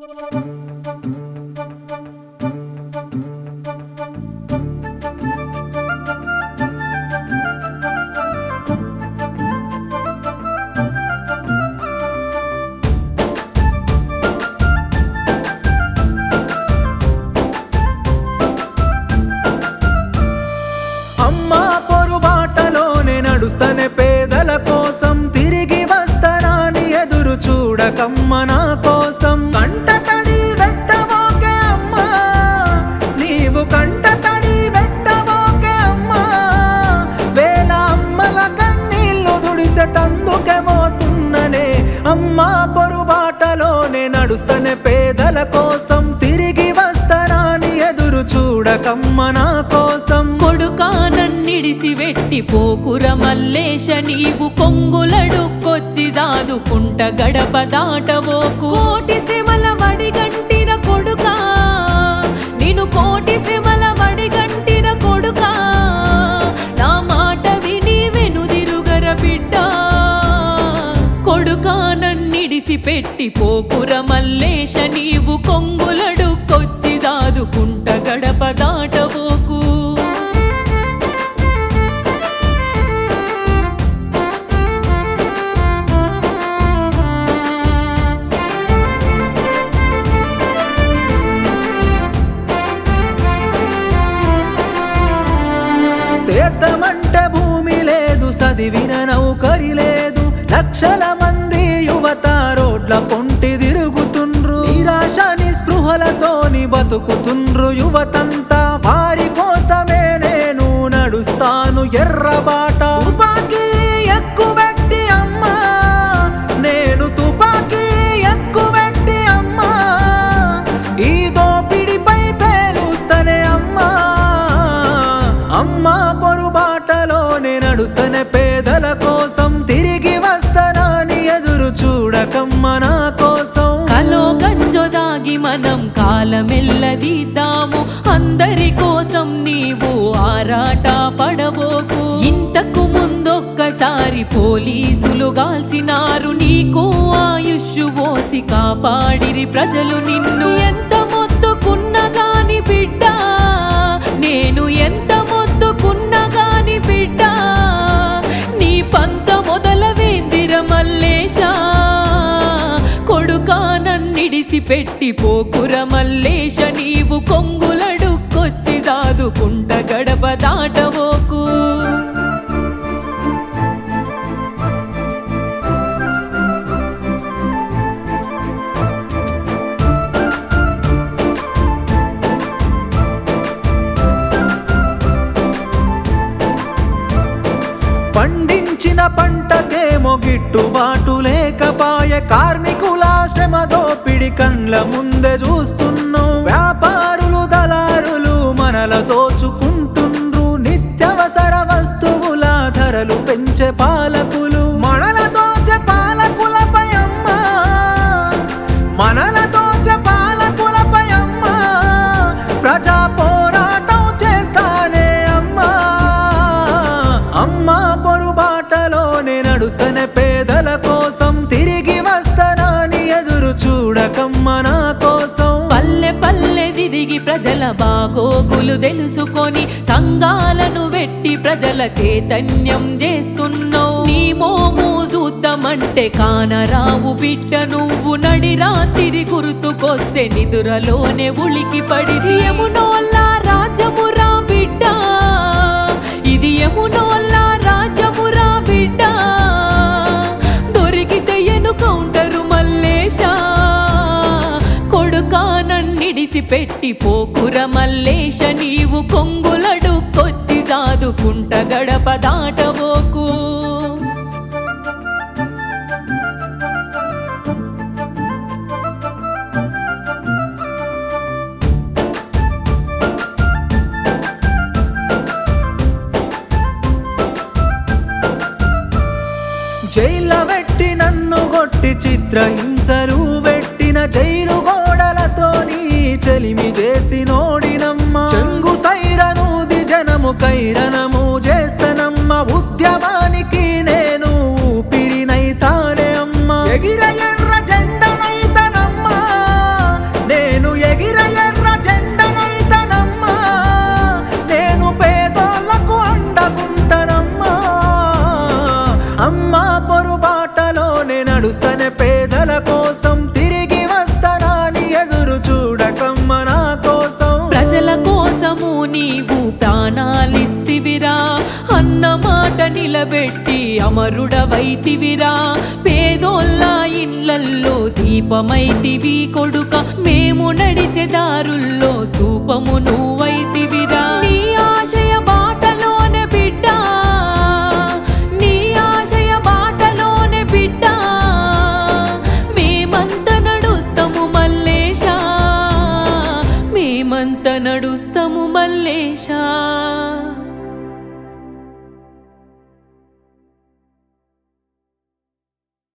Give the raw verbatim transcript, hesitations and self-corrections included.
అమ్మా పొరుబాటలోనే నడుస్తనే పేదల కోసం తిరిగి వస్తానని ఎదురు చూడకమ్మ నా కోసం కంట తడి వెట్టవోకే అమ్మా నీవు కంట తడి వెట్టవోకే అమ్మా వేల అమ్మల కన్నీళ్లు దుడిసె తందుకే పోతున్ననే అమ్మా పొరుబాటలోనే నడుస్తనే పేదల కోసం తిరిగి వస్తానని ఎదురు చూడకమ్మ నా కోసం కొడుకా నన్నిడిసి వెట్టి పోకుర మల్లేశ నీవు కొంగులడుక్కొచ్చి జాదుకుంట గడప దాటవోకు కోటి శ్రమల వడిగంటిన కొడుకా నేను కోటి శ్రమల వడిగంటిన కొడుకా నా మాట విని వెనుదిరుగర బిడ్డ కొడుకా నన్నిడిసి పెట్టి పోకుర మల్లేశ నీవు కొంగులడుక్కొచ్చి జాదుకుంట గడప దాటవోకు సేద్యమంటే భూమి లేదు చదివిన నౌకరి లేదు లక్షల మంది యువత రోడ్ల పొంటి తిరుగుతుండ్రు నిరాశ నిస్పృహలతోని బతుకుతుండ్రు యువతంతా వారి కోసమే నేను నడుస్తాను ఎర్రబాట తుపాకీ ఎక్కువెట్టి అమ్మా నేను తుపాకీ ఎక్కువెట్టి అమ్మా ఈ దోపిడిపై పేలుస్తనే అమ్మా అమ్మా పొరుబాటలోనే నడుస్తనే పేదల కోసం తిరిగి వస్తానని ఎదురు చూడకమ్మ నా కోసం కలో గంజో దాగి మనం కాలమెల్లదీద్దాము అందరి కోసం నీవు ఆరాట పడబోకు ఇంతకు ముందొక్కసారి పోలీసులు గాల్చినారు నీకు ఆయుష్ పోసి కాపాడిరి ప్రజలు నిన్ను ఎంత మొత్తుకున్నా గాని బిడ్డ నేను ఎంత మొత్తుకున్నా గాని బిడ్డ నీ పంత మొదల వేందిర మల్లేశ కొడుకా నన్నిడిసి పెట్టి పోకుర మల్లేశ నీవు కొంగులడుక్కొచ్చి జాదుకుంట గడప దాటవోకు పండించిన పంటకేమో గిట్టుబాటు లేకపాయే కార్మికుల శ్రమ దోపిడి కండ్ల ముందే చూస్తున్నాం వ్యాపారులు దళారులు మనల దోచుకుంటుండ్రు నిత్యవసర వస్తువుల ధరలు పెంచే పాలకులు మనల దోచే పాలకులపై అమ్మా మనల దోచే పాలకులపై అమ్మా ప్రజా పోరాటం చేస్తానే అమ్మా అమ్మా పొరుబాటలోనే నడుస్తనే పేదల కోసం తిరిగి వస్తానని ఎదురు చూడకమ్మ నా కోసం పల్లె పల్లె తిరిగి ప్రజల బాగోగులు తెలుసుకొని సంఘాలను వెట్టి ప్రజల చైతన్యం చేస్తున్నావు నీ మోము చూద్దామంటే కానరావు బిడ్డ నువ్వు నడి రాత్రి గుర్తుకొస్తే నిదురలోనే ఉలికి పడి యమునోల్ల రాజమురా బిడ్డ ఇది యమునోల్ల రాజమురా బిడ్డ దొరికితే ఎనుకౌంటరు మల్లేశ కొడుకా నన్నిడిసి పెట్టి పోకుర మల్లేశ నీవు కొంగులడుక్కొచ్చి జాదుకుంట గడప దాటవోకు జైల వెట్టి నన్ను కొట్టి చిత్రహింసలు వెట్టిన జైలు గోడలతోని చెలిమి చేసి నోడినమ్మ చెంగు సైరనూది జనము కైరనము చేస్తనమ్మ ఉద్యమానికి నేను ఊపిరినైతానే అమ్మ ఎగిర ఎర్ర జెండనైతనమ్మ నిలబెట్టి అమరుడవైతివిరా పేదోళ్ళ ఇళ్ళల్లో దీపమైతివి కొడుక మేము నడిచే దారుల్లో స్తూపము నువ్వై